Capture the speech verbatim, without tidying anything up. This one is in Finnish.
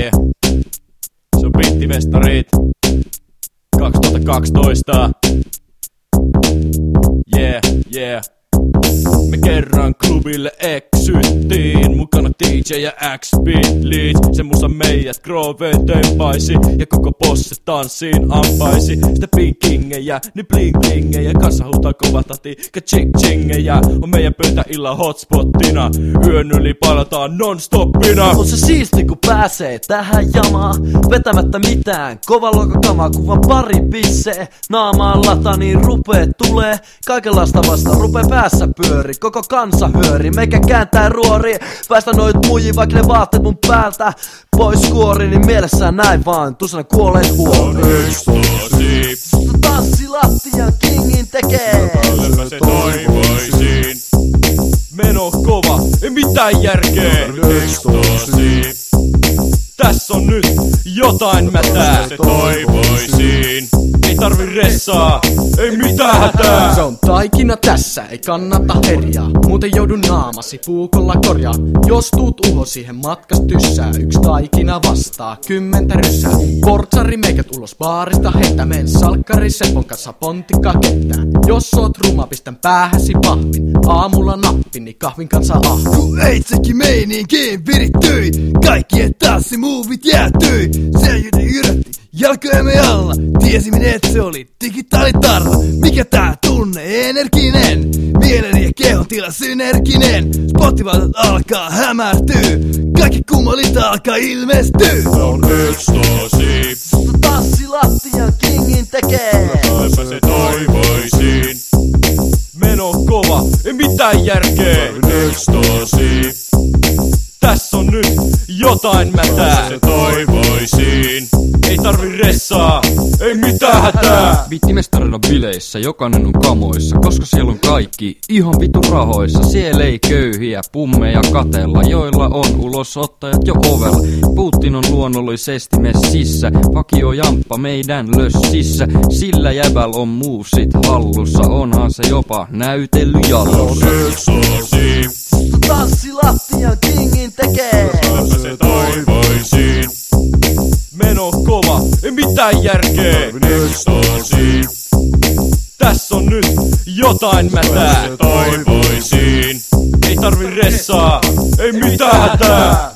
Yeah. Se on Bittimestarit kaksituhattakaksitoista. Yeah, yeah. Me kerran klubille eksyttiin, mukana D J ja X-Beat Lead. Se musa meidät Groveen tempaisi ja koko posse tanssiin ampaisi. Sitä pinkingejä, niin bling blingejä, kanssa huutaa kova tahti, ka ching chingejä. On meidän pöytä illan hotspottina, yön yli palataan non-stoppina. On se siisti kun pääsee tähän jamaan, vetämättä mitään, kova lokakamaa, kun vaan pari pissee. Naamaan lata niin rupee tulee, kaikenlaista vasta rupee päässä pyöri. Koko kansa hyöri, meikä kääntää ruori. Väistä noit muji, vaikka ne vaatteet mun päältä pois kuori, niin mielessään näin vaan, tusana kuolet huoli. Tanssi lattian kingin tekee. Tällöpä se toivoisin. Meno kova, ei mitään järkeä. Tässä on nyt jotain mätää. Se toivoisin. Ei tarvi ressaa, ei mitään hätää. Se on taikina tässä, ei kannata herjaa. Muuten joudun naamasi puukolla korjaa. Jos tuut uho siihen matkas tyssää, yks taikina vastaa kymmentä ryssää. Portsari meikät ulos baarista heitä, meen salkkari Sepon kanssa pontikkaa kettään. Jos oot ruma, pistän päähäsi pahvin. Aamulla nappi, niin kahvin kanssa ahvin. Kun eitsekin meininkiin virittyi, kaikkien tanssimuovit jäätyi. Se yrätti jalkojemme alla, tiesimme et se oli digitaalitarra. Mikä tää tunne, energinen, mielen ja kehon tila synerginen. Spotify alkaa hämärtyy, kaikki kummalita alkaa ilmestyy. On ekstasi. Tanssi lattian kingin tekee. Tällöpä se toivoisin. Meno kova, ei mitään järkeä. Ekstasi. Tässä on nyt jotain mätää. Se toivoisin. Ei tarvi ressaa, ei mitään hätää. Bittimestarit on bileissä, jokainen on kamoissa, koska siellä on kaikki ihan vitu rahoissa. Siellä ei köyhiä pummeja katella, joilla on ulosottajat jo ovella. Putin on luonnollisesti messissä, vakio jamppa meidän lössissä. Sillä jäbäl on muusit hallussa, onhan se jopa näytelly jallussa. Tanssi lattian kingin tekee. Tällöpä se toivoisin. Meno kova, ei mitään järkeä. Ekstasi. Tässä on nyt jotain mätää. Se toivoisin. Ei tarvi ressaa, ei mitään hätää.